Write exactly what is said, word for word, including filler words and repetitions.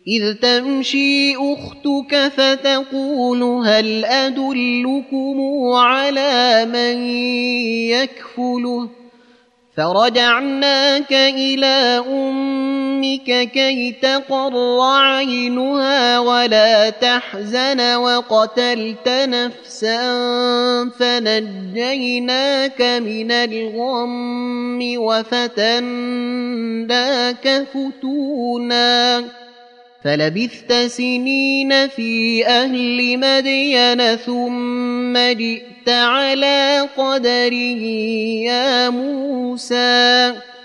إذ تمشي أختك فتقول هل أدلكم على من يكفله فرجعناك إلى أمك كي تقر عينها ولا تحزن وقتلت نفسا فنجيناك من الغم وفتناك فتونا فلبثت سنين في أهل مدين ثم جئت على قدر يا موسى